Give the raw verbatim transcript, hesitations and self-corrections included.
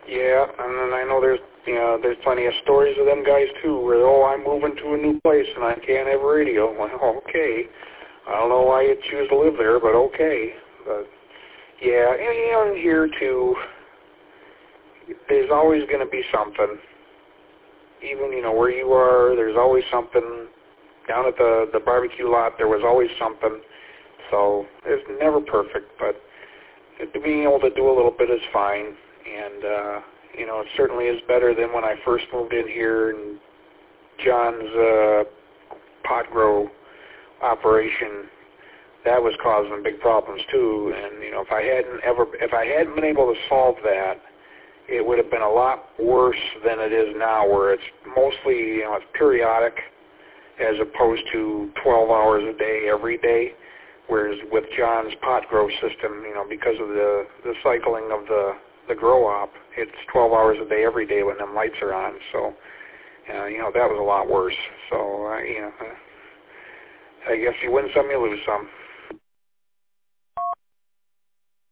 Yeah, and then I know there's you know there's plenty of stories of them guys too, where oh I'm moving to a new place and I can't have radio. Well, okay, I don't know why you choose to live there, but okay. But yeah, and you know here too, there's always going to be something. Even you know where you are, there's always something. Down at the the barbecue lot, there was always something. So it's never perfect, but being able to do a little bit is fine. And, uh, you know, it certainly is better than when I first moved in here and John's uh, pot grow operation. That was causing big problems too. And, you know, if I hadn't ever, if I hadn't been able to solve that, it would have been a lot worse than it is now, where it's mostly, you know, it's periodic as opposed to twelve hours a day every day. Whereas with John's pot grow system, you know, because of the, the cycling of the the grow op, it's twelve hours a day every day when them lights are on. So, uh, you know, that was a lot worse. So, uh, you know, I guess you win some, you lose some.